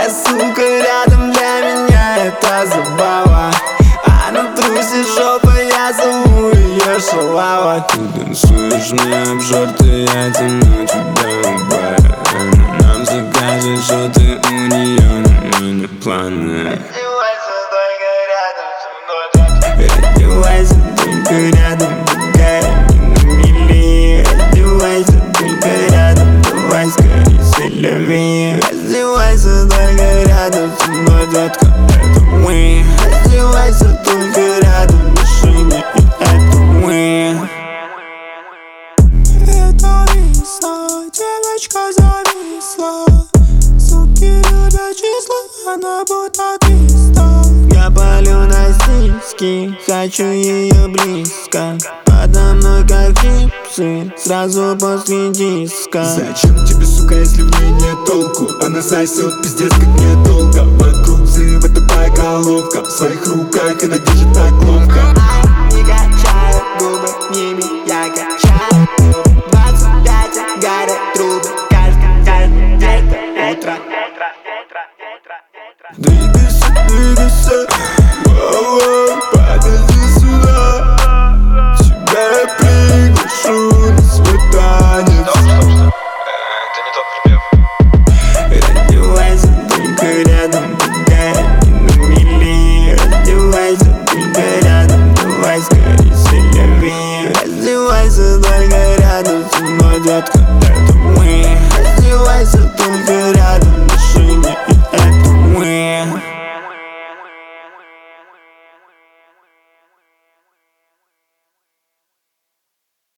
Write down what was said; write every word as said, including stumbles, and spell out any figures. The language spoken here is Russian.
Твоя сука рядом, для меня это забава. А на трусе жопа, я зову ее Шалава. Ты танцуешь мне обжорты, я тяну тебя в бар. Она нам закажет, что ты у нее на меня планы. Раздевайся только рядом, другая не на мели. Раздевайся только рядом, давай скорее селяви. Раздевайся только рядом, со мной, детка, это мы. Раздевайся только рядом, в машине, и это мы. Это весна, девочка зависла. Суки любят числа, она будто писта. Я палю на сиськи, хочу ее близко. Подо мной как чипсы, сразу после диска. Зачем тебе, сука, если в ней нет толку? Она сосет пиздец как недолго. Вокруг взрыва тупая головка. В своих руках она держит так ловко.